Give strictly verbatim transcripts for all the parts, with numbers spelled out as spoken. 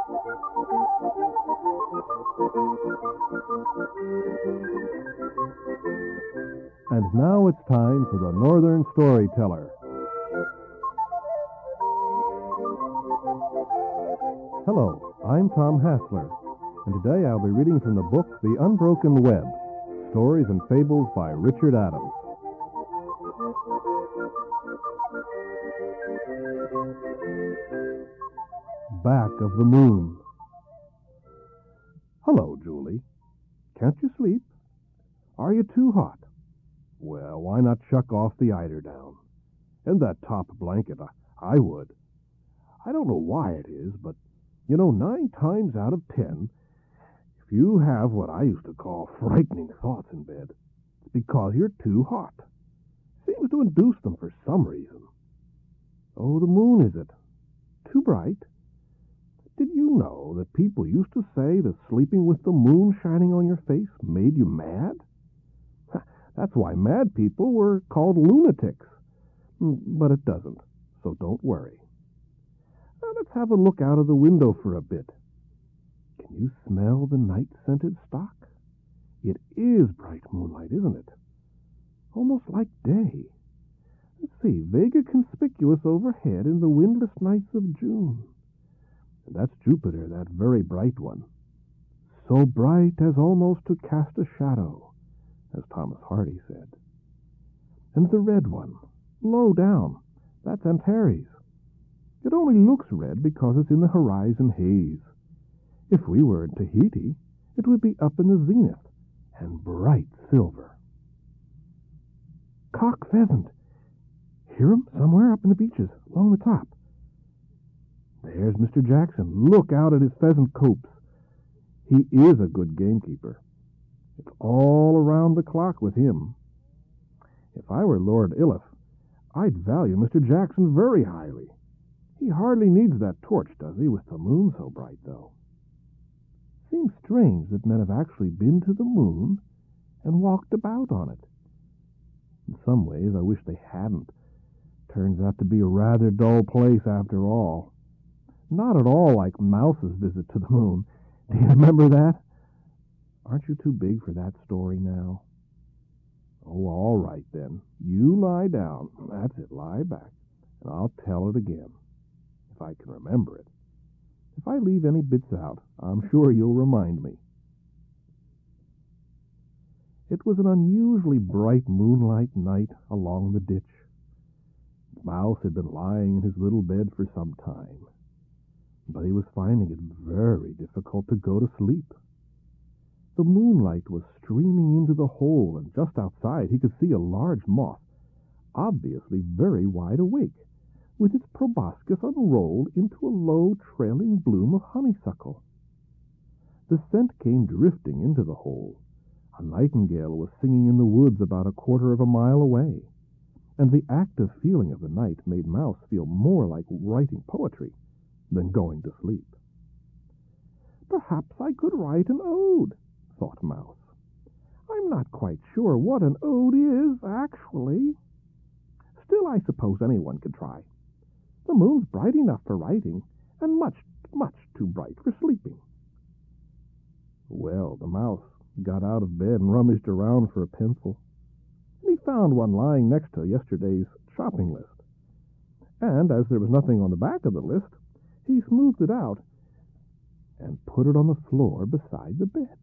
And now it's time for the Northern Storyteller. Hello, I'm Tom Hassler, and today I'll be reading from the book The Unbroken Web, Stories and Fables by Richard Adams. Back of the Moon. Hello, Julie. Can't you sleep? Are you too hot? Well, why not chuck off the eiderdown? And that top blanket, I, I would. I don't know why it is, but, you know, nine times out of ten, if you have what I used to call frightening thoughts in bed, it's because you're too hot. Seems to induce them for some reason. Oh, the moon, is it? Too bright? Did you know that people used to say that sleeping with the moon shining on your face made you mad? That's why mad people were called lunatics. But it doesn't, so don't worry. Now let's have a look out of the window for a bit. Can you smell the night-scented stock? It is bright moonlight, isn't it? Almost like day. Let's see, Vega conspicuous overhead in the windless nights of June. And that's Jupiter, that very bright one. So bright as almost to cast a shadow, as Thomas Hardy said. And the red one, low down, that's Antares. It only looks red because it's in the horizon haze. If we were in Tahiti, it would be up in the zenith, and bright silver. Cock pheasant. Hear 'em somewhere up in the beaches, along the top. There's Mister Jackson. Look out at his pheasant copes. He is a good gamekeeper. It's all around the clock with him. If I were Lord Illiff, I'd value Mister Jackson very highly. He hardly needs that torch, does he, with the moon so bright, though? Seems strange that men have actually been to the moon and walked about on it. In some ways, I wish they hadn't. Turns out to be a rather dull place after all. Not at all like Mouse's visit to the moon. Do you remember that? Aren't you too big for that story now? Oh, all right then. You lie down. That's it, lie back. And I'll tell it again, if I can remember it. If I leave any bits out, I'm sure you'll remind me. It was an unusually bright moonlight night along the ditch. Mouse had been lying in his little bed for some time, but he was finding it very difficult to go to sleep. The moonlight was streaming into the hole, and just outside he could see a large moth, obviously very wide awake, with its proboscis unrolled into a low, trailing bloom of honeysuckle. The scent came drifting into the hole. A nightingale was singing in the woods about a quarter of a mile away, and the active feeling of the night made Mouse feel more like writing poetry than going to sleep. Perhaps I could write an ode, thought Mouse. I'm not quite sure what an ode is, actually. Still, I suppose anyone could try. The moon's bright enough for writing, and much, much too bright for sleeping. Well, the Mouse got out of bed and rummaged around for a pencil. He found one lying next to yesterday's shopping list. And as there was nothing on the back of the list, he smoothed it out and put it on the floor beside the bed.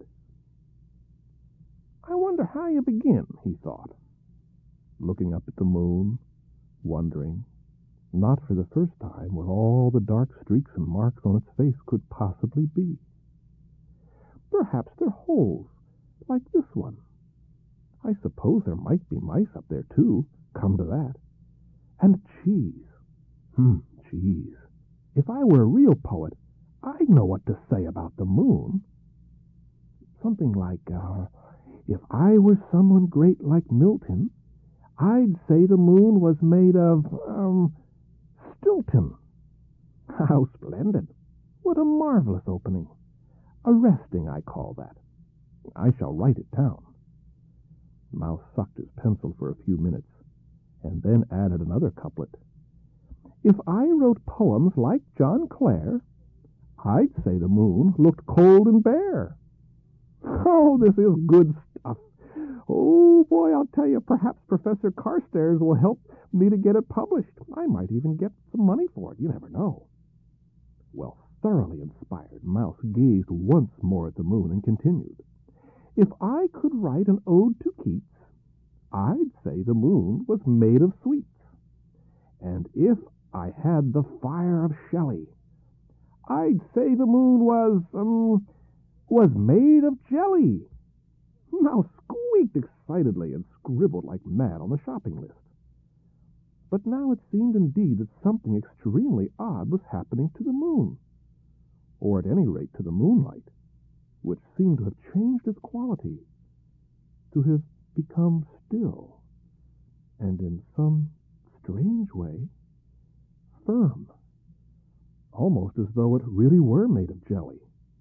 I wonder how you begin, he thought, looking up at the moon, wondering, not for the first time, what all the dark streaks and marks on its face could possibly be. Perhaps they're holes, like this one. I suppose there might be mice up there, too, come to that. And cheese. Hmm, cheese. If I were a real poet, I'd know what to say about the moon. Something like, uh, if I were someone great like Milton, I'd say the moon was made of, um, Stilton. How splendid. What a marvelous opening. Arresting, I call that. I shall write it down. Mouse sucked his pencil for a few minutes, and then added another couplet. If I wrote poems like John Clare, I'd say the moon looked cold and bare. Oh, this is good stuff. Oh, boy, I'll tell you, perhaps Professor Carstairs will help me to get it published. I might even get some money for it. You never know. Well, thoroughly inspired, Mouse gazed once more at the moon and continued. If I could write an ode to Keats, I'd say the moon was made of sweets. And if I had the fire of Shelley, I'd say the moon was, um, was made of jelly. Mouse squeaked excitedly and scribbled like mad on the shopping list. But now it seemed indeed that something extremely odd was happening to the moon, or at any rate to the moonlight, which seemed to have changed its quality, to have become still, and in some strange way, firm, almost as though it really were made of jelly.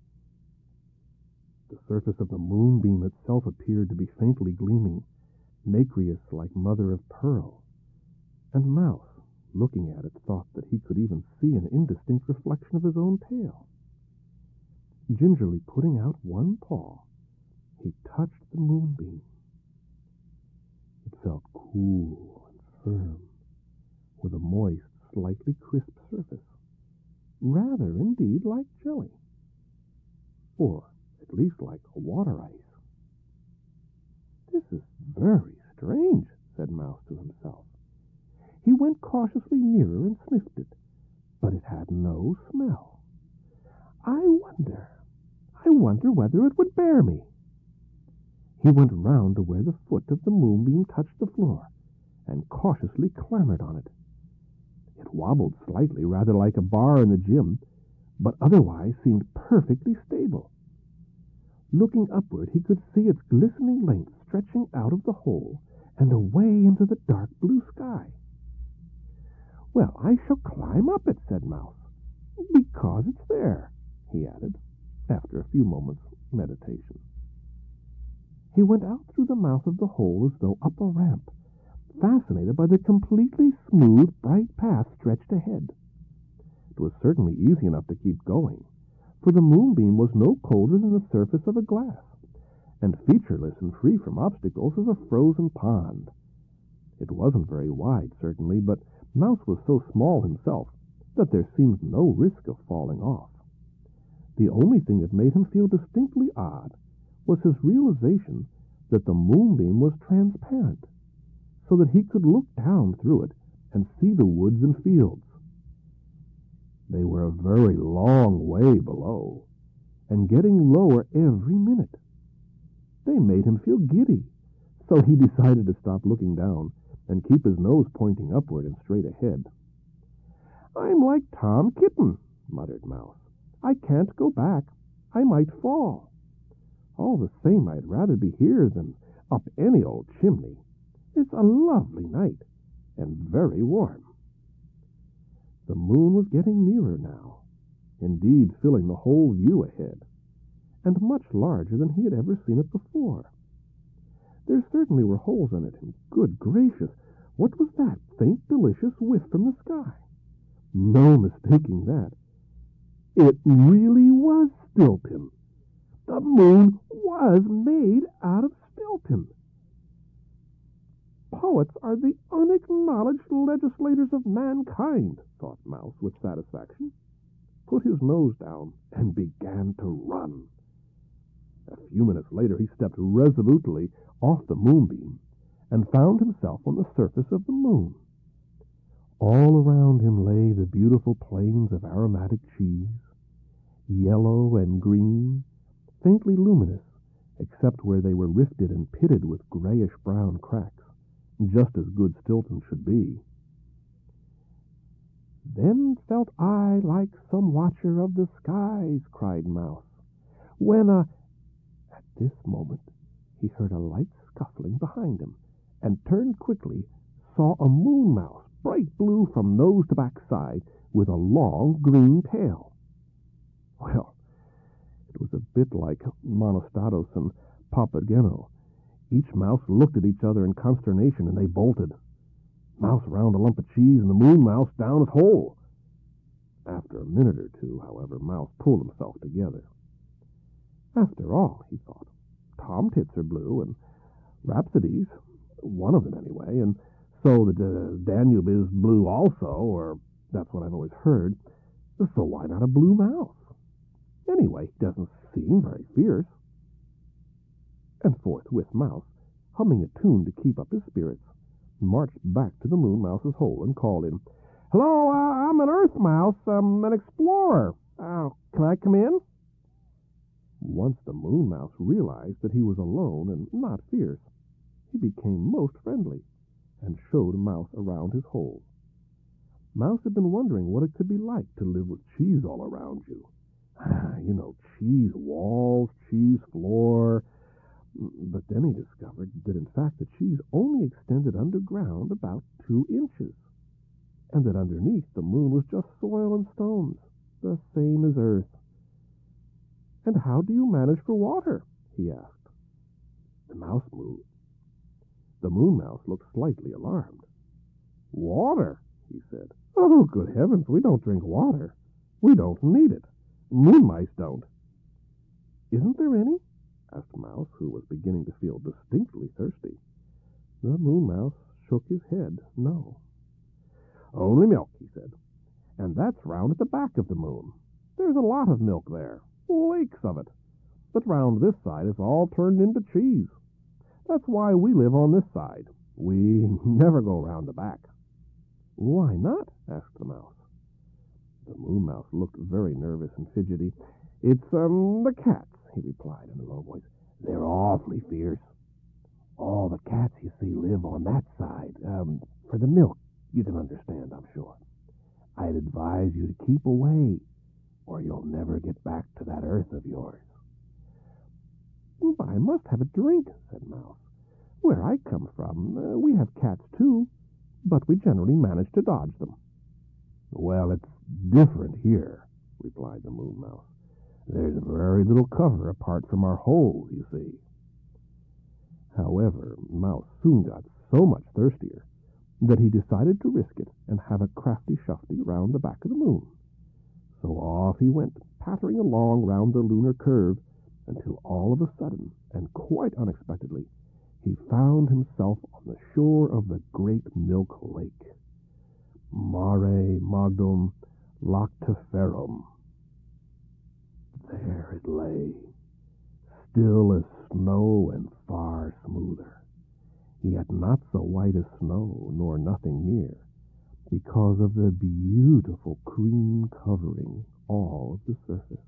The surface of the moonbeam itself appeared to be faintly gleaming, nacreous like mother of pearl, and Mouse, looking at it, thought that he could even see an indistinct reflection of his own tail. Gingerly putting out one paw, he touched the moonbeam. It felt cool and firm, with a moist, slightly crisp surface, rather indeed like jelly, or at least like a water ice. This is very strange, said Mouse to himself. He went cautiously nearer and sniffed it, but it had no smell. I wonder, I wonder whether it would bear me. He went round to where the foot of the moonbeam touched the floor, and cautiously clambered on it. It wobbled slightly, rather like a bar in the gym, but otherwise seemed perfectly stable. Looking upward, he could see its glistening length stretching out of the hole and away into the dark blue sky. Well, I shall climb up it, said Mouse, because it's there, he added, after a few moments' meditation. He went out through the mouth of the hole as though up a ramp, fascinated by the completely smooth, bright path stretched ahead. It was certainly easy enough to keep going, for the moonbeam was no colder than the surface of a glass, and featureless and free from obstacles as a frozen pond. It wasn't very wide, certainly, but Mouse was so small himself that there seemed no risk of falling off. The only thing that made him feel distinctly odd was his realization that the moonbeam was transparent, so that he could look down through it and see the woods and fields. They were a very long way below, and getting lower every minute. They made him feel giddy, so he decided to stop looking down and keep his nose pointing upward and straight ahead. I'm like Tom Kitten, muttered Mouse. I can't go back. I might fall. All the same, I'd rather be here than up any old chimney. It's a lovely night, and very warm. The moon was getting nearer now, indeed filling the whole view ahead, and much larger than he had ever seen it before. There certainly were holes in it, and good gracious, what was that faint, delicious whiff from the sky? No mistaking that. It really was Stilton. The moon was made out of Stilton. Poets are the unacknowledged legislators of mankind, thought Mouse with satisfaction, put his nose down, and began to run. A few minutes later he stepped resolutely off the moonbeam and found himself on the surface of the moon. All around him lay the beautiful plains of aromatic cheese, yellow and green, faintly luminous, except where they were rifted and pitted with grayish-brown cracks, just as good Stilton should be. Then felt I like some watcher of the skies, cried Mouse, when a... At this moment he heard a light scuffling behind him, and turned quickly, saw a moon mouse, bright blue from nose to backside, with a long green tail. Well, it was a bit like Monostatos and Papageno. Each mouse looked at each other in consternation, and they bolted. Mouse round a lump of cheese, and the moon mouse down its hole. After a minute or two, however, Mouse pulled himself together. After all, he thought, tomtits are blue, and rhapsodies, one of them anyway, and so the uh, Danube is blue also, or that's what I've always heard. So why not a blue mouse? Anyway, he doesn't seem very fierce. And forthwith Mouse, humming a tune to keep up his spirits, marched back to the Moon Mouse's hole and called in, "Hello, uh, I'm an Earth Mouse, I'm an explorer. Uh, can I come in?" Once the Moon Mouse realized that he was alone and not fierce, he became most friendly and showed Mouse around his hole. Mouse had been wondering what it could be like to live with cheese all around you. You know, cheese walls, cheese floor. But then he discovered that, in fact, the cheese only extended underground about two inches, and that underneath the moon was just soil and stones, the same as Earth. "And how do you manage for water?" he asked. The mouse moved. The Moon Mouse looked slightly alarmed. "Water?" he said. "Oh, good heavens, we don't drink water. We don't need it. Moon mice don't." "Isn't there any?" asked Mouse, who was beginning to feel distinctly thirsty. The Moon Mouse shook his head no. "Only milk," he said, "and that's round at the back of the moon. There's a lot of milk there, lakes of it. But round this side it's all turned into cheese. That's why we live on this side. We never go round the back." "Why not?" asked the Mouse. The Moon Mouse looked very nervous and fidgety. "It's, um, the cats," he replied in a low voice. "They're awfully fierce. All the cats, you see, live on that side. Um, for the milk, you can understand, I'm sure. I'd advise you to keep away, or you'll never get back to that Earth of yours." "But I must have a drink," said Mouse. "Where I come from, uh, we have cats too, but we generally manage to dodge them." "Well, it's different here," replied the Moon Mouse. "There's very little cover apart from our holes, you see." However, Mouse soon got so much thirstier that he decided to risk it and have a crafty shufty round the back of the moon. So off he went, pattering along round the lunar curve, until all of a sudden, and quite unexpectedly, he found himself on the shore of the great Milk Lake. Mare Magdum Lactiferum. There it lay, still as snow and far smoother, yet not so white as snow, nor nothing near, because of the beautiful cream covering all of the surface.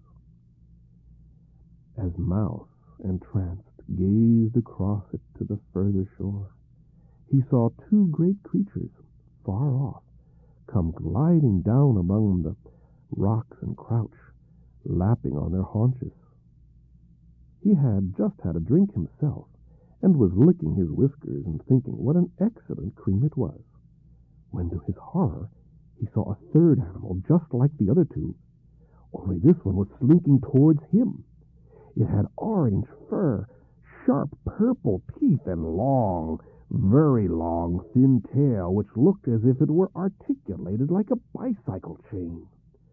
As Mouse, entranced, gazed across it to the further shore, he saw two great creatures, far off, come gliding down among the rocks and crouch, lapping on their haunches. He had just had a drink himself, and was licking his whiskers and thinking what an excellent cream it was, when to his horror he saw a third animal just like the other two, only this one was slinking towards him. It had orange fur, sharp purple teeth, and long, very long, thin tail, which looked as if it were articulated like a bicycle chain.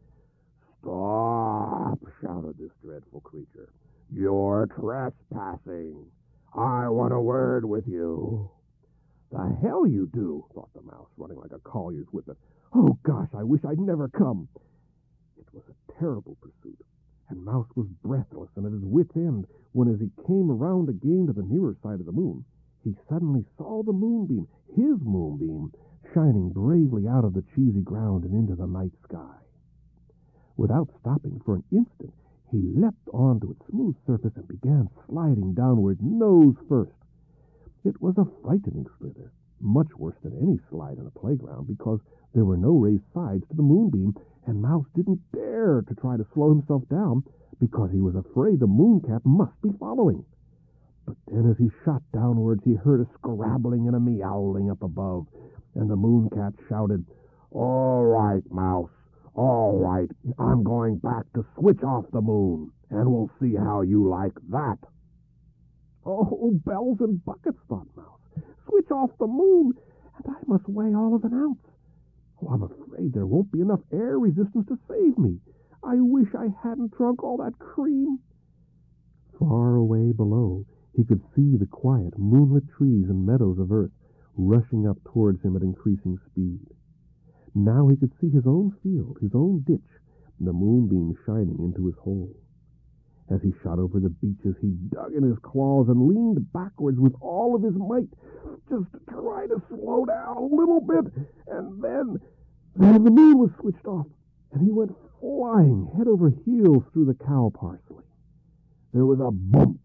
"Stop!" shouted this dreadful creature. "You're trespassing. I want a word with you." "The hell you do," thought the Mouse, running like a collier's whippet. "Oh, gosh, I wish I'd never come." It was a terrible pursuit, and Mouse was breathless and at his wit's end when, as he came around again to the nearer side of the moon, he suddenly saw the moonbeam, his moonbeam, shining bravely out of the cheesy ground and into the night sky. Without stopping for an instant, he leapt onto its smooth surface and began sliding downward, nose first. It was a frightening slither, much worse than any slide on a playground, because there were no raised sides to the moonbeam, and Mouse didn't dare to try to slow himself down, because he was afraid the mooncap must be following. But then, as he shot downwards, he heard a scrabbling and a meowling up above, and the mooncat shouted, "All right, Mouse, all right. I'm going back to switch off the moon, and we'll see how you like that." "Oh, bells and buckets," thought Mouse. "Switch off the moon, and I must weigh all of an ounce. Oh, I'm afraid there won't be enough air resistance to save me. I wish I hadn't drunk all that cream. Far away below, he could see the quiet, moonlit trees and meadows of earth rushing up towards him at increasing speed. Now he could see his own field, his own ditch, and the moonbeam shining into his hole. As he shot over the beaches, he dug in his claws and leaned backwards with all of his might, just to try to slow down a little bit. And then, then the moon was switched off, and he went flying head over heels through the cow parsley. There was a bump.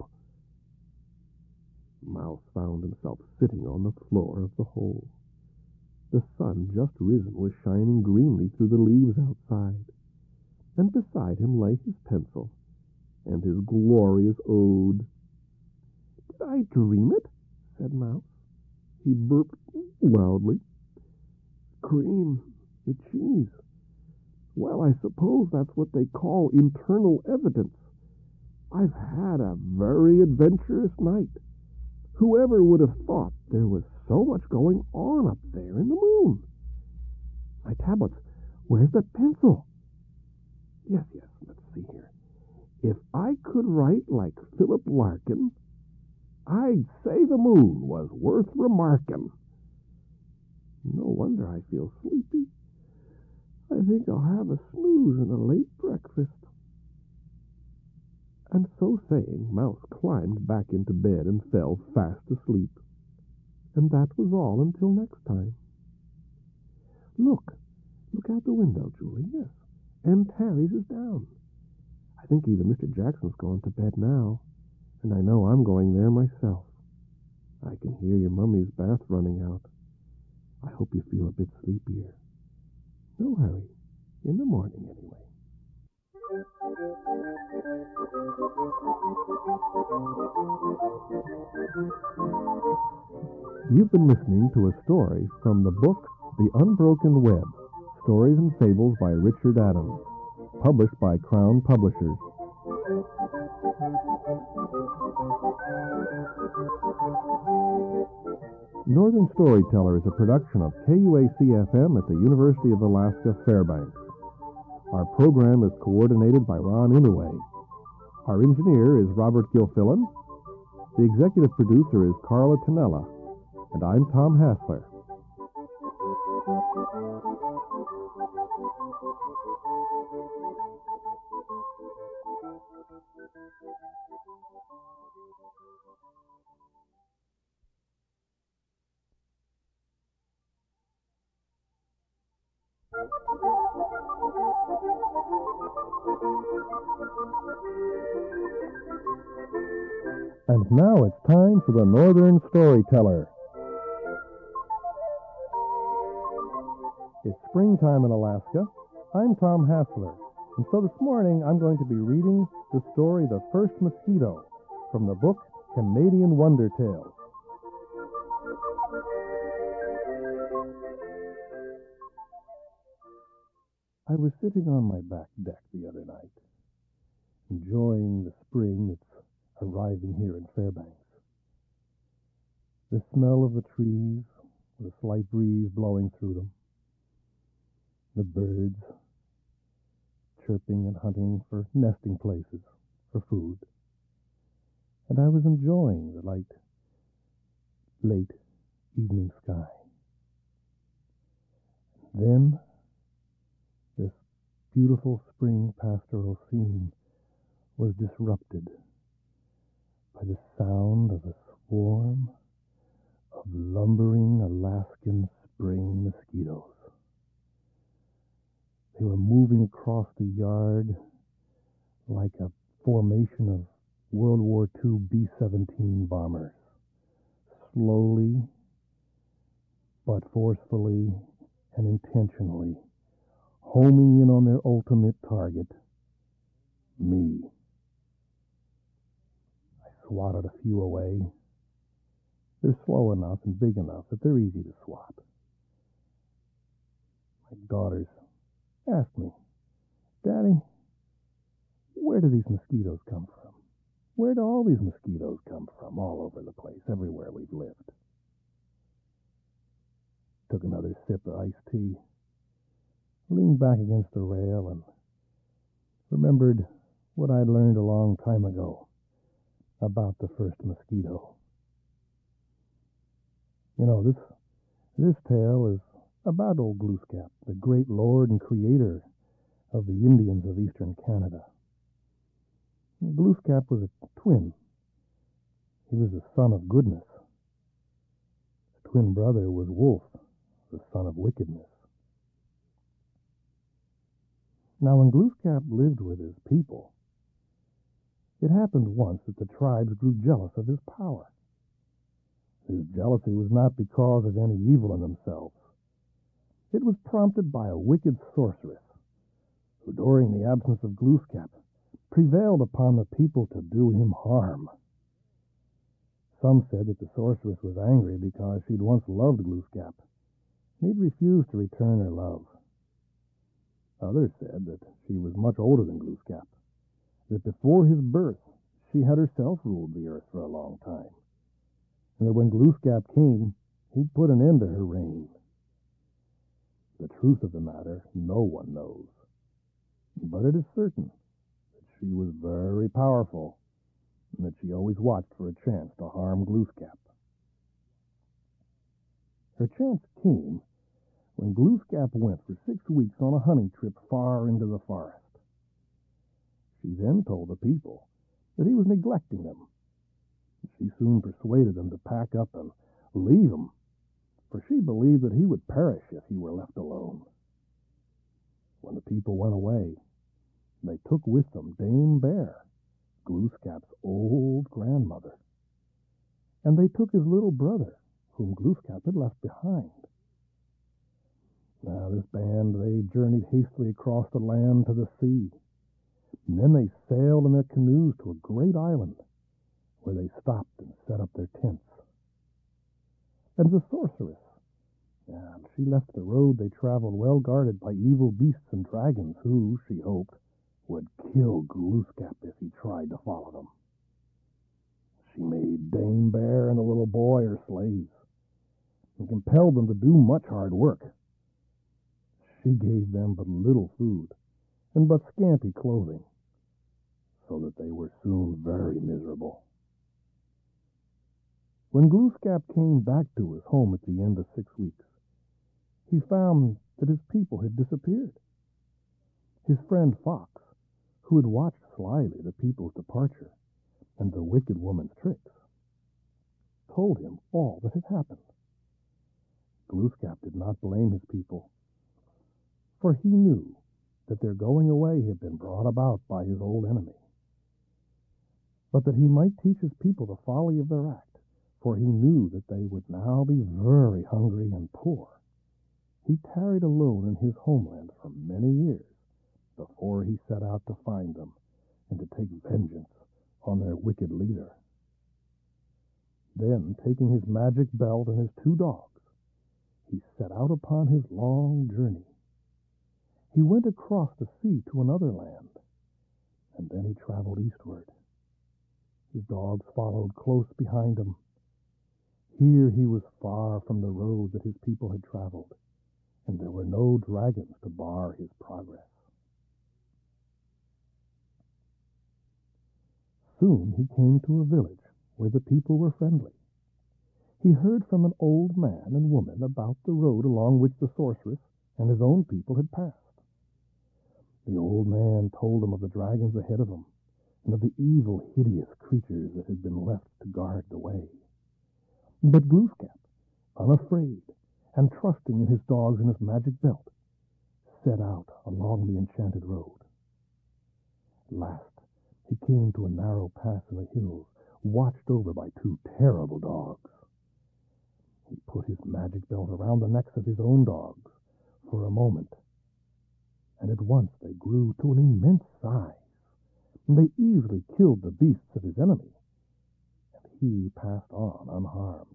Mouse found himself sitting on the floor of the hole. The sun, just risen, was shining greenly through the leaves outside, and beside him lay his pencil and his glorious ode. "Did I dream it?" said Mouse. He burped loudly. "Cream, the cheese. Well, I suppose that's what they call internal evidence. I've had a very adventurous night. Whoever would have thought there was so much going on up there in the moon? My tablets, where's that pencil? Yes, yes, let's see here. If I could write like Philip Larkin, I'd say the moon was worth remarking. No wonder I feel sleepy. I think I'll have a snooze and a late breakfast." And so saying, Mouse climbed back into bed and fell fast asleep. And that was all until next time. Look, look out the window, Julie, yes. And Terry's is down. I think even Mister Jackson's gone to bed now, and I know I'm going there myself. I can hear your mummy's bath running out. I hope you feel a bit sleepier. No hurry, in the morning anyway. You've been listening to a story from the book The Unbroken Web, Stories and Fables by Richard Adams, published by Crown Publishers. Northern Storyteller is a production of K U A C F M at the University of Alaska, Fairbanks. Our program is coordinated by Ron Inouye. Our engineer is Robert Gilfillan. The executive producer is Carla Tonella. And I'm Tom Hassler. And now it's time for the Northern Storyteller. It's springtime in Alaska. I'm Tom Hassler, and so this morning I'm going to be reading the story The First Mosquito from the book Canadian Wonder Tales. I was sitting on my back deck the other night, enjoying the spring that's arriving here in Fairbanks. The smell of the trees, with a slight breeze blowing through them. The birds chirping and hunting for nesting places, for food. And I was enjoying the light, late evening sky. Then, this beautiful spring pastoral scene was disrupted by the sound of a swarm of lumbering Alaskan spring mosquitoes. They were moving across the yard like a formation of World War Two B seventeen bombers, slowly but forcefully and intentionally homing in on their ultimate target, me. I swatted a few away. They're slow enough and big enough that they're easy to swat. My daughters asked me, "Daddy, where do these mosquitoes come from? Where do all these mosquitoes come from all over the place, everywhere we've lived?" Took another sip of iced tea. leaned back against the rail and remembered what I'd learned a long time ago about the first mosquito. You know, this this tale is about old Glooskap, the great lord and creator of the Indians of eastern Canada. Glooskap was a twin. He was the son of goodness. His twin brother was Wolf, the son of wickedness. Now, when Glooskap lived with his people, it happened once that the tribes grew jealous of his power. His jealousy was not because of any evil in themselves. It was prompted by a wicked sorceress who, during the absence of Glooskap, prevailed upon the people to do him harm. Some said that the sorceress was angry because she'd once loved Glooskap, and he'd refused to return her love. Others said that she was much older than Glooskap, that before his birth she had herself ruled the earth for a long time, and that when Glooskap came, he'd put an end to her reign. The truth of the matter no one knows, but it is certain that she was very powerful and that she always watched for a chance to harm Glooskap. Her chance came when Glooskap went for six weeks on a hunting trip far into the forest. She then told the people that he was neglecting them. She soon persuaded them to pack up and leave him, for she believed that he would perish if he were left alone. When the people went away, they took with them Dame Bear, Glooskap's old grandmother, and they took his little brother, whom Glooskap had left behind. Now, this band, they journeyed hastily across the land to the sea, and then they sailed in their canoes to a great island, where they stopped and set up their tents. And the sorceress, and she left the road they traveled well guarded by evil beasts and dragons who, she hoped, would kill Glooskap if he tried to follow them. She made Dame Bear and the little boy her slaves, and compelled them to do much hard work. She gave them but little food, and but scanty clothing, so that they were soon very miserable. When Glooskap came back to his home at the end of six weeks, he found that his people had disappeared. His friend Fox, who had watched slyly the people's departure and the wicked woman's tricks, told him all that had happened. Glooskap did not blame his people, for he knew that their going away had been brought about by his old enemy, but that he might teach his people the folly of their act, for he knew that they would now be very hungry and poor. He tarried alone in his homeland for many years before he set out to find them and to take vengeance on their wicked leader. Then, taking his magic belt and his two dogs, he set out upon his long journey. He went across the sea to another land, and then he traveled eastward. His dogs followed close behind him. Here he was far from the road that his people had traveled, and there were no dragons to bar his progress. Soon he came to a village where the people were friendly. He heard from an old man and woman about the road along which the sorceress and his own people had passed. The old man told him of the dragons ahead of him, and of the evil, hideous creatures that had been left to guard the way. But Glooskap, unafraid and trusting in his dogs and his magic belt, set out along the enchanted road. At last, he came to a narrow pass in the hills, watched over by two terrible dogs. He put his magic belt around the necks of his own dogs for a moment, and at once they grew to an immense size, and they easily killed the beasts of his enemy, and he passed on unharmed.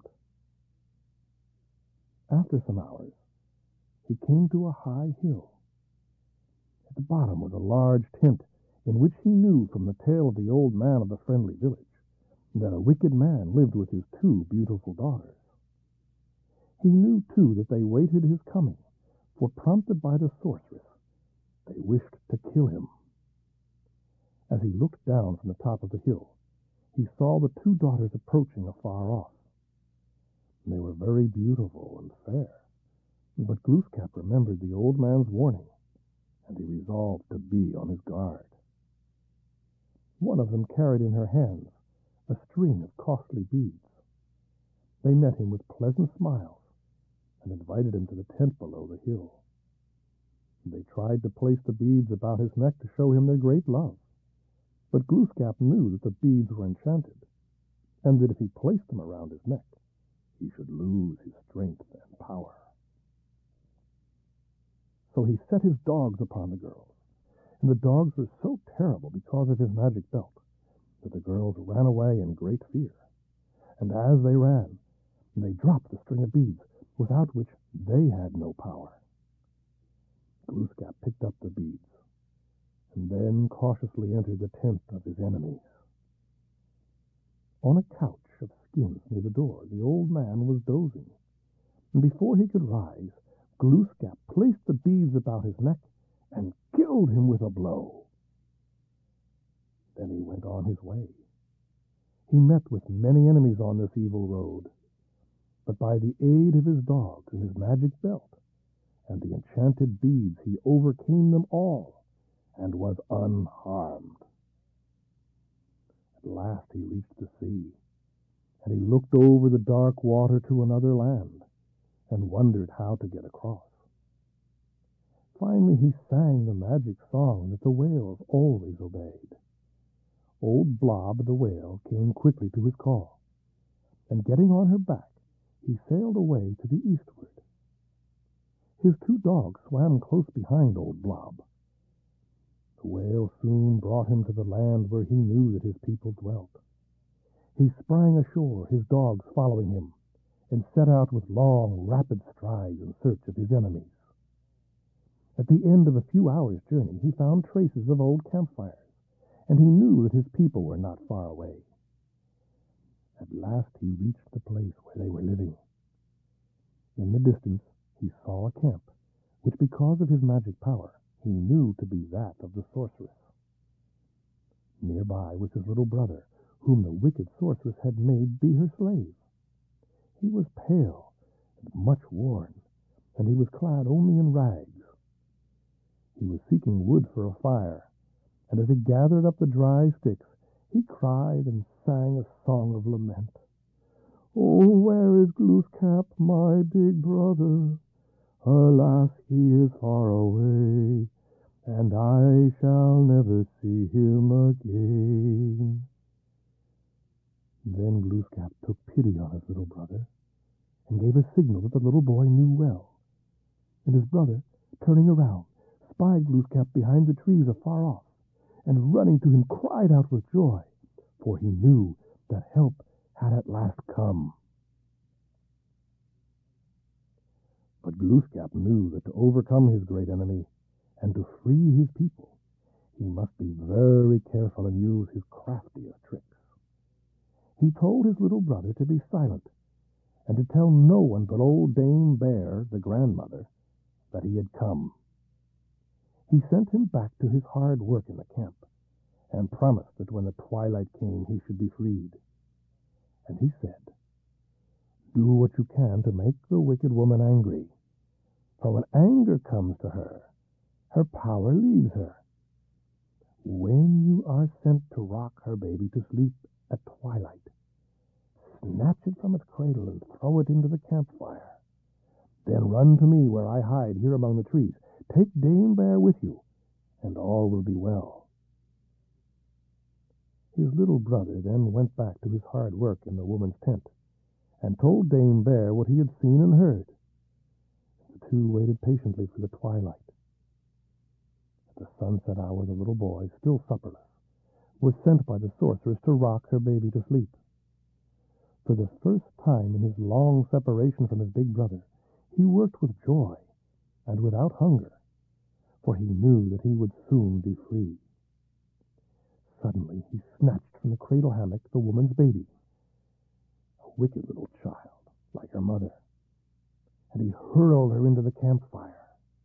After some hours, he came to a high hill. At the bottom was a large tent, in which he knew from the tale of the old man of the friendly village that a wicked man lived with his two beautiful daughters. He knew, too, that they waited his coming, for, prompted by the sorceress, they wished to kill him. As he looked down from the top of the hill, he saw the two daughters approaching afar off. They were very beautiful and fair, but Glooskap remembered the old man's warning, and he resolved to be on his guard. One of them carried in her hands a string of costly beads. They met him with pleasant smiles and invited him to the tent below the hill. They tried to place the beads about his neck to show him their great love, but Glooskap knew that the beads were enchanted, and that if he placed them around his neck, he should lose his strength and power. So he set his dogs upon the girls, and the dogs were so terrible because of his magic belt that the girls ran away in great fear. And as they ran, they dropped the string of beads, without which they had no power. Glooskap picked up the beads, and then cautiously entered the tent of his enemies. On a couch of skins near the door, the old man was dozing, and before he could rise, Glooskap placed the beads about his neck and killed him with a blow. Then he went on his way. He met with many enemies on this evil road, but by the aid of his dogs and his magic belt and the enchanted beads, he overcame them all and was unharmed. At last he reached the sea, and he looked over the dark water to another land and wondered how to get across. Finally he sang the magic song that the whales always obeyed. Old Blob the whale came quickly to his call, and getting on her back, he sailed away to the eastward. His two dogs swam close behind Old Blob. The whale soon brought him to the land where he knew that his people dwelt. He sprang ashore, his dogs following him, and set out with long, rapid strides in search of his enemies. At the end of a few hours' journey, he found traces of old campfires, and he knew that his people were not far away. At last he reached the place where they were living. In the distance he saw a camp, which because of his magic power he knew to be that of the sorceress. Nearby was his little brother, whom the wicked sorceress had made be her slave. He was pale and much worn, and he was clad only in rags. He was seeking wood for a fire, and as he gathered up the dry sticks, he cried and sang a song of lament. "Oh, where is Glooskap, my big brother? Alas, he is far away, and I shall never see him again." Then Glooskap took pity on his little brother, and gave a signal that the little boy knew well. And his brother, turning around, spied Glooskap behind the trees afar off, and running to him cried out with joy, for he knew that help had at last come. But Glooskap knew that to overcome his great enemy and to free his people, he must be very careful and use his craftiest tricks. He told his little brother to be silent and to tell no one but old Dame Bear, the grandmother, that he had come. He sent him back to his hard work in the camp, and promised that when the twilight came he should be freed. And he said, "Do what you can to make the wicked woman angry, for when anger comes to her, her power leaves her. When you are sent to rock her baby to sleep at twilight, snatch it from its cradle and throw it into the campfire. Then run to me where I hide here among the trees. Take Dame Bear with you, and all will be well." His little brother then went back to his hard work in the woman's tent, and told Dame Bear what he had seen and heard. The two waited patiently for the twilight. At the sunset hour, the little boy, still supperless, was sent by the sorceress to rock her baby to sleep. For the first time in his long separation from his big brother, he worked with joy and without hunger, for he knew that he would soon be free. Suddenly he snatched from the cradle hammock the woman's baby, a wicked little child like her mother, and he hurled her into the campfire.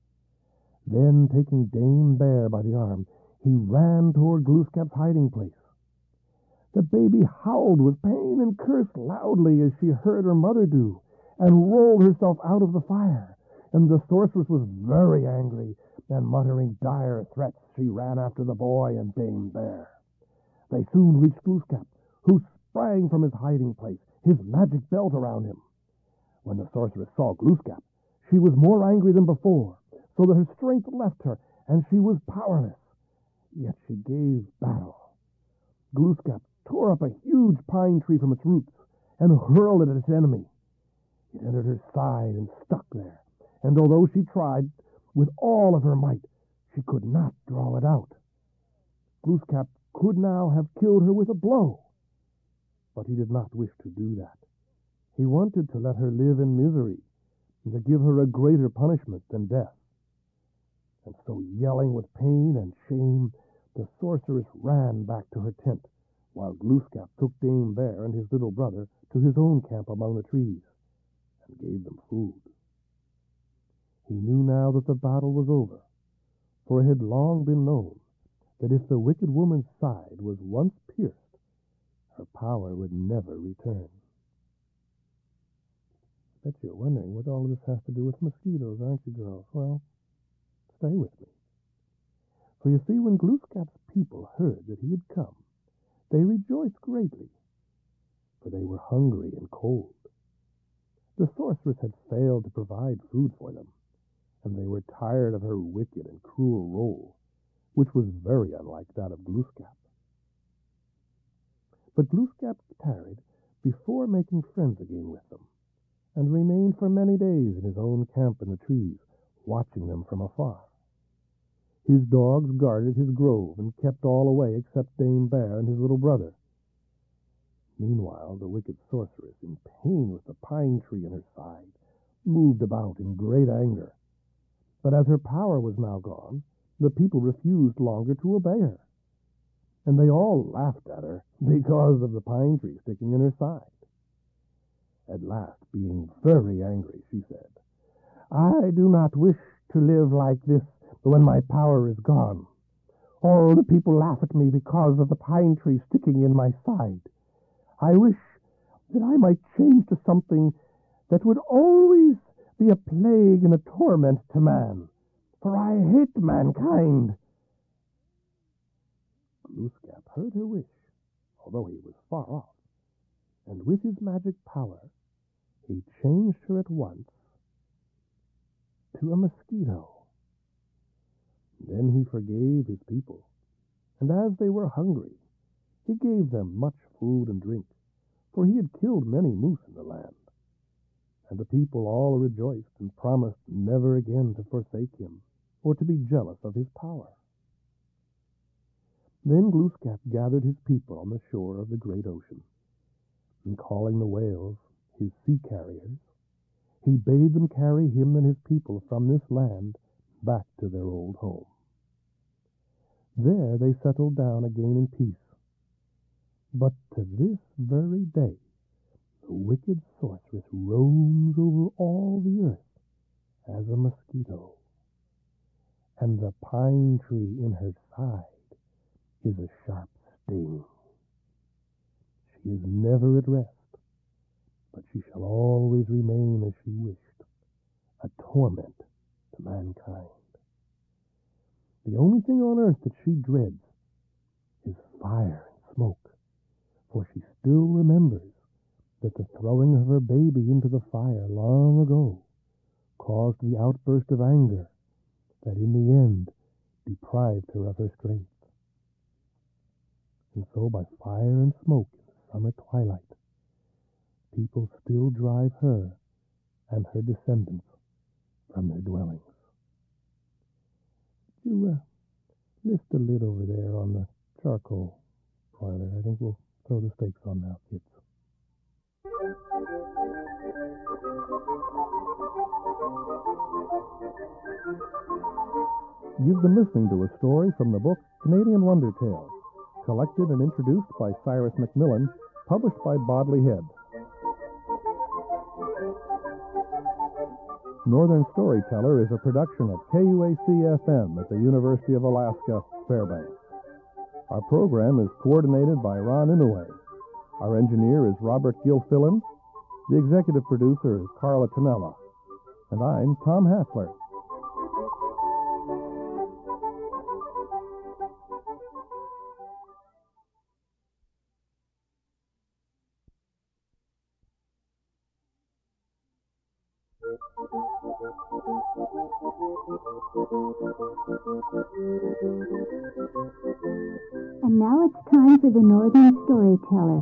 Then, taking Dame Bear by the arm, he ran toward Glooskap's hiding place. The baby howled with pain and cursed loudly as she heard her mother do, and rolled herself out of the fire. And the sorceress was very angry, and muttering dire threats, she ran after the boy and Dame Bear. They soon reached Glooskap, who sprang from his hiding place, his magic belt around him. When the sorceress saw Glooskap, she was more angry than before, so that her strength left her, and she was powerless. Yet she gave battle. Glooskap tore up a huge pine tree from its roots and hurled it at its enemy. It entered her side and stuck there, and although she tried with all of her might, she could not draw it out. Glooskap could now have killed her with a blow, but he did not wish to do that. He wanted to let her live in misery and to give her a greater punishment than death. And so, yelling with pain and shame, the sorceress ran back to her tent, while Glooskap took Dame Bear and his little brother to his own camp among the trees and gave them food. He knew now that the battle was over, for it had long been known that if the wicked woman's side was once pierced, her power would never return. Bet you're wondering what all of this has to do with mosquitoes, aren't you, girls? Well, stay with me. For you see, when Glooskap's people heard that he had come, they rejoiced greatly, for they were hungry and cold. The sorceress had failed to provide food for them, and they were tired of her wicked and cruel role, which was very unlike that of Glooskap. But Glooskap tarried before making friends again with them, and remained for many days in his own camp in the trees, watching them from afar. His dogs guarded his grove and kept all away except Dame Bear and his little brother. Meanwhile, the wicked sorceress, in pain with the pine tree in her side, moved about in great anger. But as her power was now gone, the people refused longer to obey her, and they all laughed at her because of the pine tree sticking in her side. At last, being very angry, she said, "I do not wish to live like this when my power is gone. All the people laugh at me because of the pine tree sticking in my side. I wish that I might change to something that would always be a plague and a torment to man, for I hate mankind." Glooskap heard her wish, although he was far off, and with his magic power, he changed her at once to a mosquito. Then he forgave his people, and as they were hungry, he gave them much food and drink, for he had killed many moose in the land. And the people all rejoiced and promised never again to forsake him, or to be jealous of his power. Then Glooskap gathered his people on the shore of the great ocean, and calling the whales his sea carriers, he bade them carry him and his people from this land back to their old home. There they settled down again in peace. But to this very day, the wicked sorceress roams over all the earth as a mosquito, and the pine tree in her side is a sharp sting. She is never at rest, but she shall always remain as she wished, a torment to mankind. The only thing on earth that she dreads is fire and smoke, for she still remembers that the throwing of her baby into the fire long ago caused the outburst of anger that in the end deprived her of her strength. And so by fire and smoke in the summer twilight, people still drive her and her descendants from their dwellings. You uh, lift the lid over there on the charcoal broiler. I think we'll throw the steaks on now, kids. You've been listening to a story from the book Canadian Wonder Tales, collected and introduced by Cyrus Macmillan, published by Bodley Head. Northern Storyteller is a production of K U A C F M at the University of Alaska, Fairbanks. Our program is coordinated by Ron Inouye. Our engineer is Robert Gilfillan. The executive producer is Carla Tonella. And I'm Tom Hassler. And now it's time for the Northern Storyteller.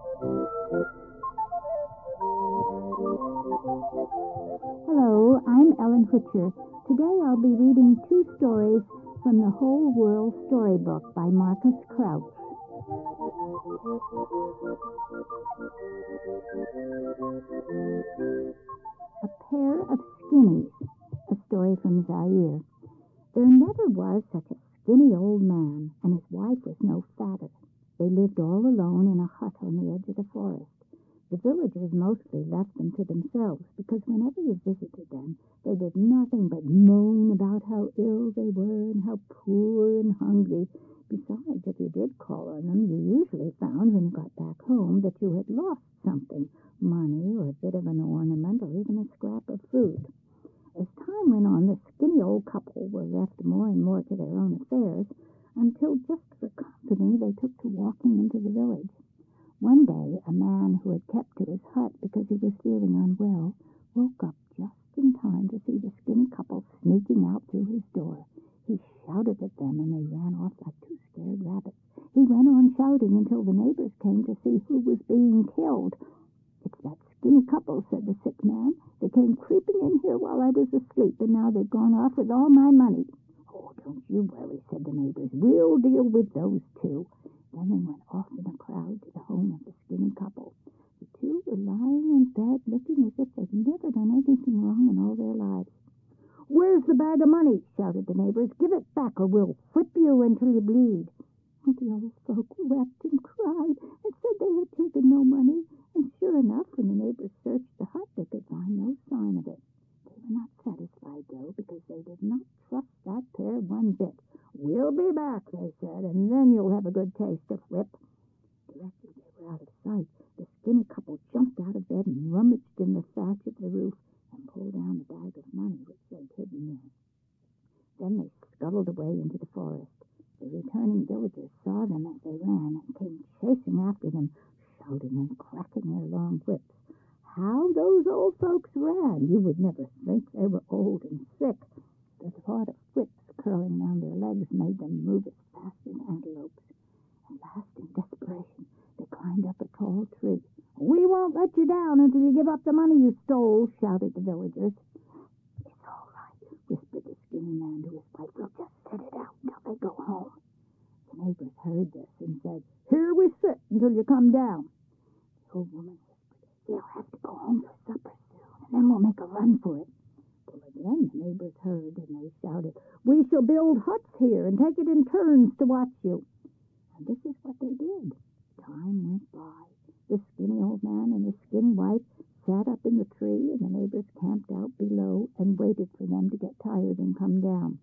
Hello, I'm Ellen Whitcher. Today I'll be reading two stories from the Whole World Storybook by Marcus Crouch. A Pair of Skinnies, a story from Zaire. There never was such a skinny old man, and his wife was no fatter. They lived all alone in a hut on the edge of the forest. The villagers mostly left them to themselves, because whenever you visited them, they did nothing but moan about how ill they were and how poor and hungry. Besides, if you did call on them, you usually found when you got back home that you had lost something, money or a bit of an ornament or even a scrap of food. As time went on, the skinny old couple were left more and more to their own affairs, until just for company they took to walking into the village. One day, a man who had kept to his hut because he was feeling unwell woke up just in time to see the skinny couple sneaking out through his door. He shouted at them, and they ran off like two scared rabbits. He went on shouting until the neighbors came to see who was being killed. "It's that skinny couple," said the sick man. "They came creeping in here while I was asleep, and now they've gone off with all my money." "Oh, don't you worry," said the neighbors. "We'll deal with those two." Then they went off in a crowd to the home of the skinny couple. The two were lying in bed, looking as if they'd never done anything wrong in all their lives. "Where's the bag of money?" shouted the neighbors. "Give it back, or we'll whip you until you bleed." Oh, the old folk wept and cried and said they had taken no money. And sure enough, when the neighbors searched the hut, they could find no sign of it. They were not satisfied, though, because they did not trust that pair one bit. "We'll be back," they said, "and then you'll have a good taste of whip." Directly they were out of sight, the skinny couple jumped out of bed and rummaged in the thatch of the roof and pulled down the bag of money which they'd hidden there. Then they scuttled away into the forest. The returning villagers saw them as they ran and came chasing after them, shouting and cracking their long whips. How those old folks ran! You would never think they were old and sick. The thought of whips curling round their legs made them move as fast as antelopes. At last, in desperation, they climbed up a tall tree. "We won't let you down until you give up the money you stole," shouted the villagers. "It's all right," whispered the skinny man to his wife. "We'll just sit it out until they go home." The neighbors heard this and said, "Here we sit until you come down." The old woman whispered, "They'll have to go home for supper soon, and then we'll make a run for it." Well, again the neighbors heard, and they shouted, "We shall build huts here and take it in turns to watch you." And this is what they did. Time went by. The skinny old man and his skinny wife sat up in the tree, and the neighbors camped out below and waited for them to get tired and come down.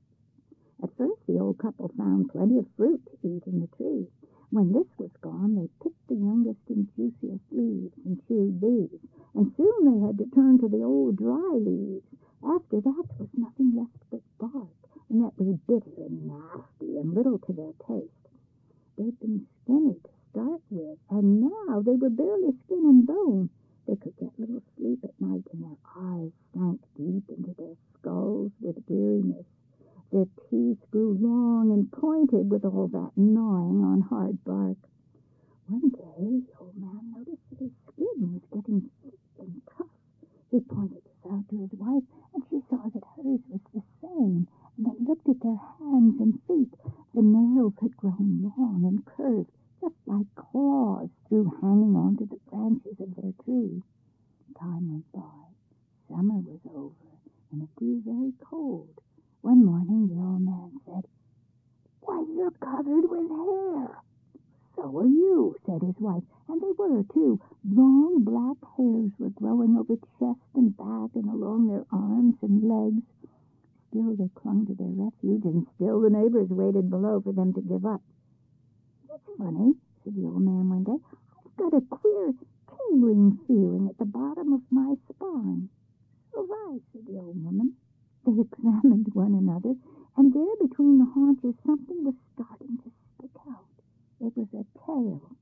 At first the old couple found plenty of fruit to eat in the tree. When this was gone, they picked the youngest and juiciest leaves and chewed these, and soon they had to turn to the old dry leaves. After that there was nothing left but bark, and that was bitter and nasty and little to their taste. They'd been skinny to start with, and now they were barely skin and bone. They could get little sleep at night, and their eyes sank deep into their skulls with weariness. Their teeth grew long and pointed with all that gnawing on hard bark. One day, the old man noticed that his skin was getting thick and tough. He pointed this out to his wife, and she saw that hers was the same. And they looked at their hands and feet. The nails had grown long and curved, just like claws, through hanging onto the branches of their tree. Time went by. Summer was over, and it grew very cold. One morning the old man said, "Why, you're covered with hair." So are you, said his wife, and they were, too. Long black hairs were growing over chest and back and along their arms and legs. Still they clung to their refuge, and still the neighbors waited below for them to give up. It's funny, said the old man one day. I've got a queer tingling feeling at the bottom of my spine. So have I, said the old woman. They examined one another, and there between the haunches something was starting to stick out. It was a tail.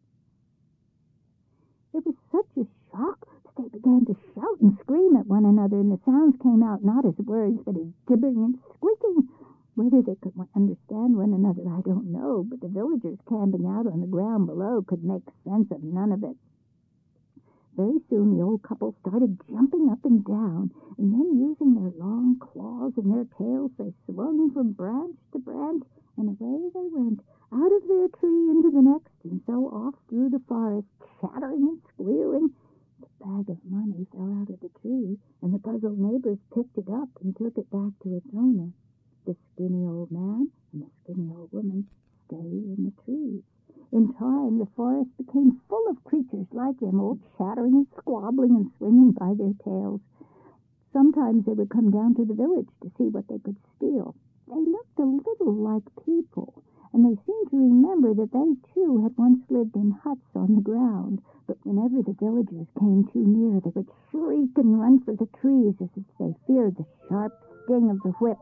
It was such a shock that they began to shout and scream at one another, and the sounds came out not as words, but as gibbering and squeaking. Whether they could understand one another, I don't know, but the villagers camping out on the ground below could make sense of none of it. Very soon the old couple started jumping up and down, and then using their long claws and their tails, they swung from branch to branch, and away they went, out of their tree into the next, and so off through the forest, chattering and squealing. The bag of money fell out of the tree, and the puzzled neighbors picked it up and took it back to its owner. The skinny old man and the skinny old woman stayed in the trees. In time, the forest became full of creatures like them, all chattering and squabbling and swinging by their tails. Sometimes they would come down to the village to see what they could steal. They looked a little like people, and they seemed to remember that they, too, had once lived in huts on the ground. But whenever the villagers came too near, they would shriek and run for the trees as if they feared the sharp sting of the whip.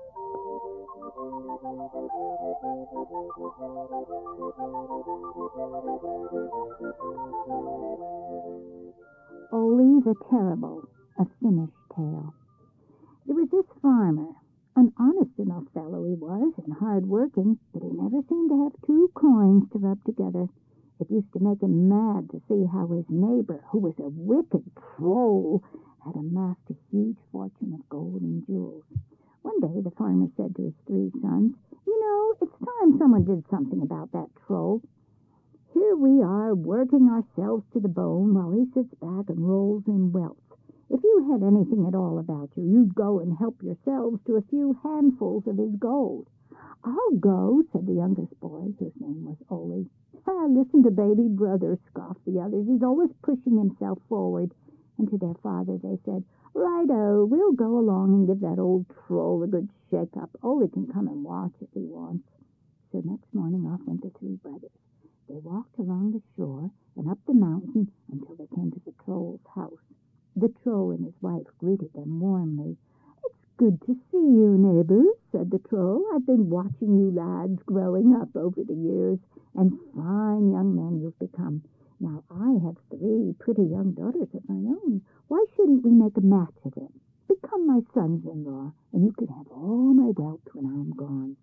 Ole the Terrible, a Finnish Tale. There was this farmer, an honest enough fellow he was, and hard-working, but he never seemed to have two coins to rub together. It used to make him mad to see how his neighbor, who was a wicked troll, had amassed a huge fortune of gold and jewels. One day the farmer said to his three sons, "You know, it's time someone did something about that troll. Here we are working ourselves to the bone while he sits back and rolls in wealth. If you had anything at all about you, you'd go and help yourselves to a few handfuls of his gold." "I'll go," said the youngest boy, whose name was Ole. "Ah, listen to baby brother," scoffed the others. "He's always pushing himself forward." And to their father they said, "Righto, we'll go along and give that old troll a good shake-up. Ole can come and watch if he wants." So next morning off went the three brothers. They walked along the shore and up the mountain until they came to the troll's house. The troll and his wife greeted them warmly. "It's good to see you, neighbors," said the troll. "I've been watching you lads growing up over the years, and fine young men you've become. Now, I have three pretty young daughters of my own. Why shouldn't we make a match of it? Become my sons-in-law, and you can have all my wealth when I'm gone."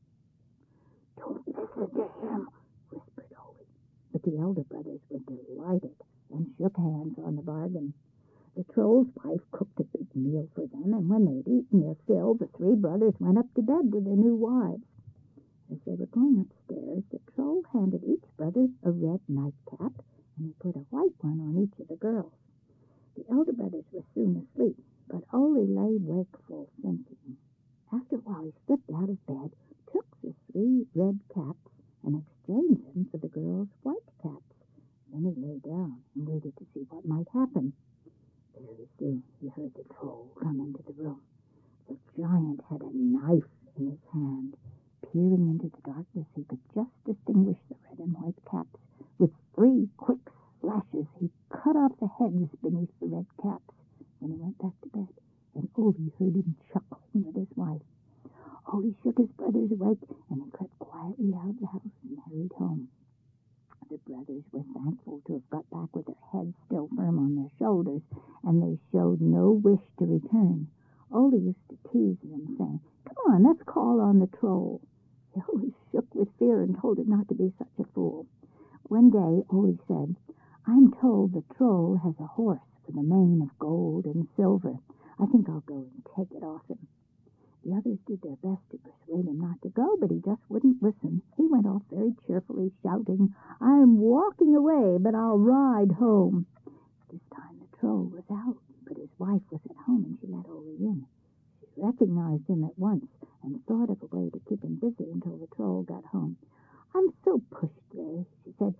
"Don't listen to him," whispered Ole. But the elder brothers were delighted and shook hands on the bargain. The troll's wife cooked a big meal for them, and when they'd eaten their fill, the three brothers went up to bed with their new wives. As they were going upstairs, the troll handed each brother a red nightcap, and he put a white one on each of the girls. The elder brothers were soon asleep, but Ole lay wakeful, thinking. After a while he slipped out of bed, took the three red caps, and exchanged them for the girls' white caps. Then he lay down and waited to see what might happen. Very soon he heard the troll come into the room. The giant had a knife in his hand. Peering into the darkness, he could just distinguish the red and white caps. With three quick slashes, he cut off the heads beneath the red caps. Then he went back to bed, and Ole heard him chuckling with his wife. Ole shook his brothers awake, and he crept quietly out of the house and hurried home. The brothers were thankful to have got back with their heads still firm on their shoulders, and they showed no wish to return. Ole used to tease them, saying, "Come on, let's call on the troll." They always shook with fear and told him not to be such a fool. One day Ole said, "I'm told the troll has a horse with a mane of gold and silver. I think I'll go and take it off him." The others did their best to persuade him not to go, but he just wouldn't listen. He went off very cheerfully, shouting, "I'm walking away, but I'll ride home." This time the troll was out, but his wife was at home, and she let Ole in. She recognized him at once and thought of a way to keep him busy until the troll got home. "I'm so pushed today," she said.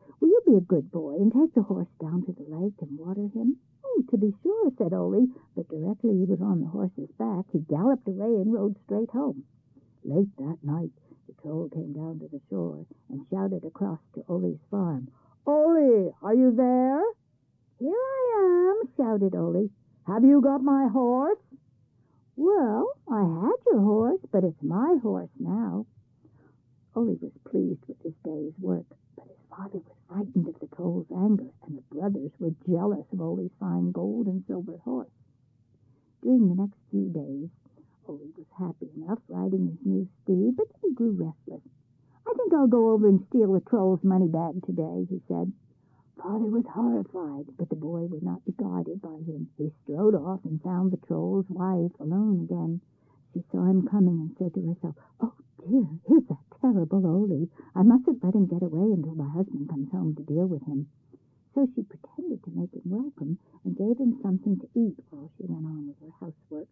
good boy, and take the horse down to the lake and water him?" "Oh, to be sure," said Ole, but directly he was on the horse's back, he galloped away and rode straight home. Late that night, the Troll came down to the shore and shouted across to Ole's farm, "Ole, are you there?" "Here I am," shouted Ole. "Have you got my horse?" "Well, I had your horse, but it's my horse now." Ole was pleased with his day's work, but his father was frightened of the Troll's anger, and the brothers were jealous of Ole's fine gold and silver horse. During the next few days, Ole was happy enough riding his new steed, but then he grew restless. "I think I'll go over and steal the Troll's money bag today," he said. Father was horrified, but the boy would not be guided by him. He strode off and found the Troll's wife alone again. She saw him coming and said to herself, "Oh, dear, here's that terrible Ole. I mustn't let him get away until my husband comes home to deal with him." So she pretended to make him welcome and gave him something to eat while she went on with her housework.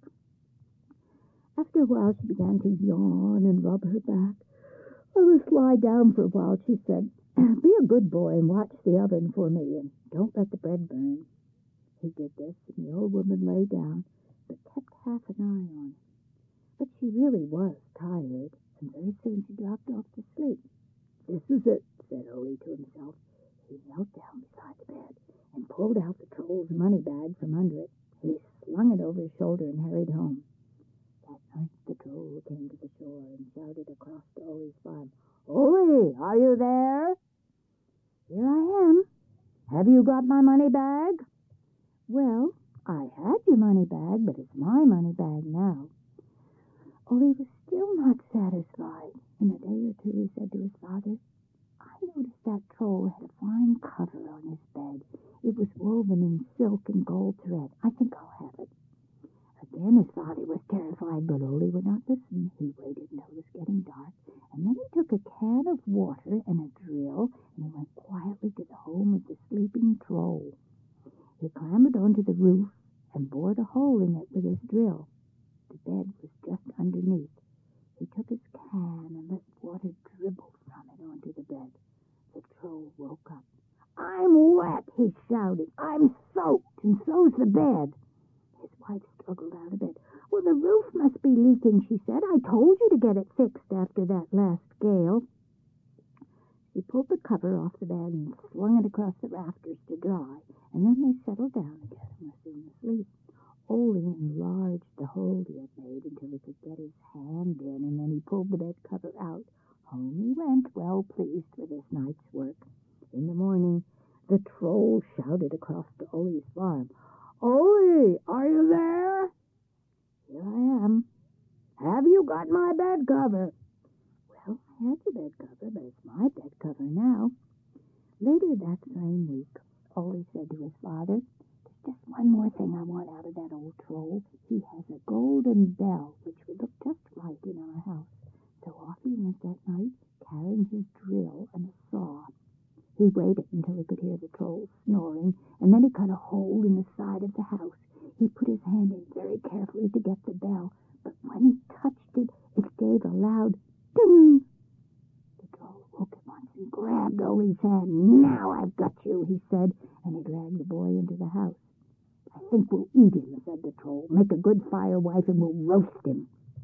After a while, she began to yawn and rub her back. "I must lie down for a while," she said. "Be a good boy and watch the oven for me, and don't let the bread burn." He did this, and the old woman lay down, but kept half an eye on him. But she really was tired, and very soon she dropped off to sleep. "This is it," said Ole to himself. He knelt down beside the bed and pulled out the Troll's money bag from under it. He slung it over his shoulder and hurried home. That night the Troll came to the shore and shouted across to Ole's farm, "Ole, are you there?" "Here I am." "Have you got my money bag?" "Well, I had your money bag, but it's my money bag now." Ole was still not satisfied. In a day or two he said to his father, "I noticed that Troll had a fine cover on his bed. It was woven in silk and gold thread. I think I'll have it." Again his father was terrified, but Ole would not listen. He waited until it was getting dark, and then he took a can of water and a drill, and he went quietly to the home of the sleeping Troll. He clambered onto the roof and bored a hole in it with his drill. The bed was just underneath. He took his can and let water dribble from it onto the bed. The Troll woke up. "I'm wet," he shouted. "I'm soaked, and so's the bed." His wife struggled out of bed. "Well, the roof must be leaking," she said. "I told you to get it fixed after that last gale." She pulled the cover off the bed and flung it across the rafters to dry, and then they settled down again and were soon asleep. Ole enlarged the hole he had made until he could get his hand in, and then he pulled the bed cover out. Home he went, well pleased with his night's work. In the morning, the Troll shouted across to Ole's farm, "Ole, are you there?" "Here I am." "Have you got my bed cover?" "Well, I had your bed cover, but it's my bed cover now." Later that same week, Ole said to his father, "There's just one more thing I want out of that old Troll. He has a golden bell, which would look just right in our house." So off he went that night, carrying his drill and a saw. He waited until he could hear the Troll snoring, and then he cut a hole in the side of the house. He put his hand in very carefully to get the bell, but when he touched it, it gave a loud ding. The Troll woke at once and grabbed Ole's hand. "Now I've got you," he said, and he dragged the boy into the house. "I think we'll eat him," said the Troll. "Make a good fire, wife, and we'll roast him."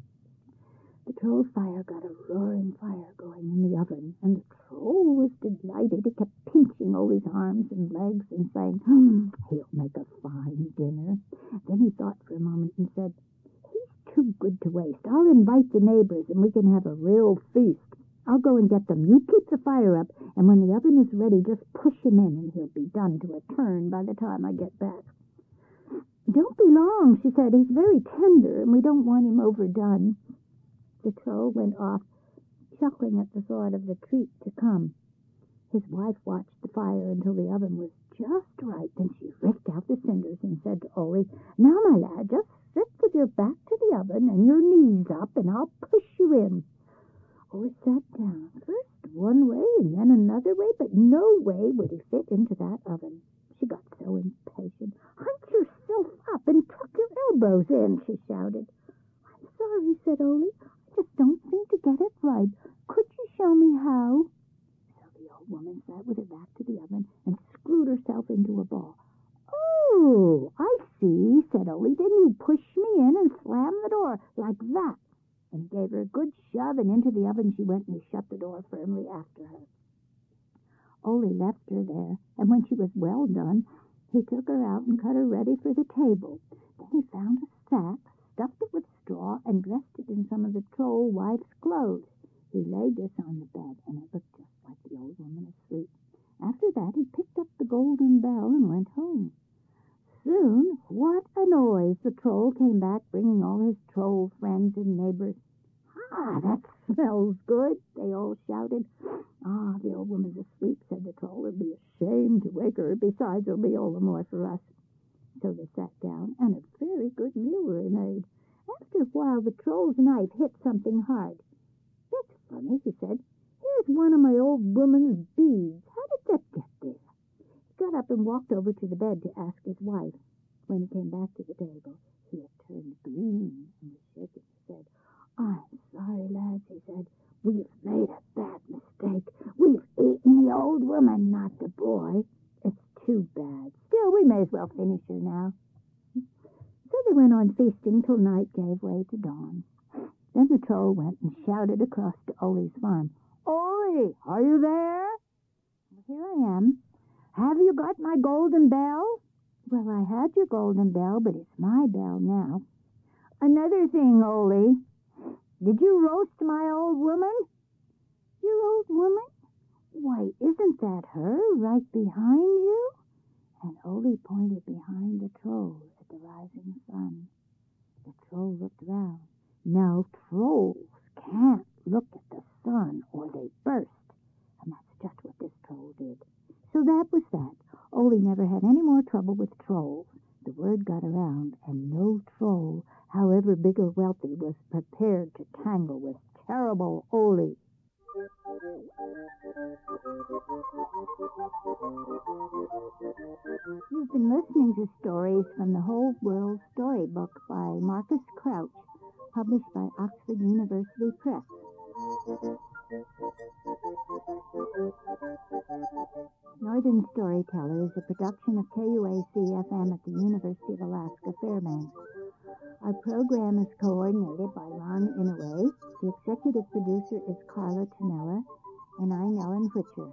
The Troll's fire got a roaring fire going in the oven, and the Troll was delighted. He kept pinching Ole's arms and legs and saying, "Hmm, he'll make a fine dinner." Then he thought for a moment and said, "He's too good to waste. I'll invite the neighbors and we can have a real feast. I'll go and get them. You keep the fire up, and when the oven is ready, just push him in and he'll be done to a turn by the time I get back." "Don't be long," she said. "He's very tender and we don't want him overdone." The Troll went off, chuckling at the thought of the treat to come. His wife watched the fire until the oven was just right. Then she raked out the cinders and said to Ole, "Now, my lad, just sit with your back to the oven and your knees up, and I'll push you in." Ole sat down, first one way and then another way, but no way would he fit into that oven. She got so impatient. "Hunch yourself up and tuck your elbows in," she shouted. "I'm sorry," said Ole. "I just don't seem to get it right. Could you show me how?" So the old woman sat with her back to the oven and himself into a ball. "Oh, I see," said Ole. "Then you pushed me in and slammed the door like that." And he gave her a good shove, and into the oven she went, and he shut the door firmly after her. Ole left her there, and when she was well done, he took her out and cut her ready for the table. Then he found a sack, stuffed it with straw, and dressed it in some of the troll wife's clothes. He laid this on the bed, and it looked just like the old woman asleep. After that, he picked up the golden bell and went home. Soon, what a noise! The troll came back, bringing all his troll friends and neighbors. "Ah, that smells good," they all shouted. "Ah, the old woman's asleep," said the troll. "It'd be a shame to wake her. Besides, it'll be all the more for us." So they sat down, and a very good meal they made. After a while, the troll's knife hit something hard. "That's funny," he said. "Here's one of my old woman's beads. How did that get there?" He got up and walked over to the bed to ask his wife. When he came back to the table, he had turned green and was shaking his head. "I'm sorry, lads," he said. "We've made a bad mistake. We've eaten the old woman, not the boy. It's too bad. Still, we may as well finish her now." So they went on feasting till night gave way to dawn. Then the troll went and shouted across to Ole's farm. "Ole, are you there?" "Well, here I am." "Have you got my golden bell?" "Well, I had your golden bell, but it's my bell now." "Another thing, Ole. Did you roast my old woman?" "Your old woman? Why, isn't that her right behind you?" And Ole pointed behind the troll at the rising sun. The troll looked round. Now, trolls can't look at the sun or they burst. And that's just what this troll did. So that was that. Ole never had any more trouble with trolls. The word got around, and no troll, however big or wealthy, was prepared to tangle with terrible Ole. You've been listening to stories from the Whole World Storybook by Marcus Crouch, published by Oxford University Press. Northern Storyteller is a production of K U A C F M at the University of Alaska Fairbanks. Our program is coordinated by Ron Inouye. The executive producer is Carla Tonella, and I'm Ellen Whitcher.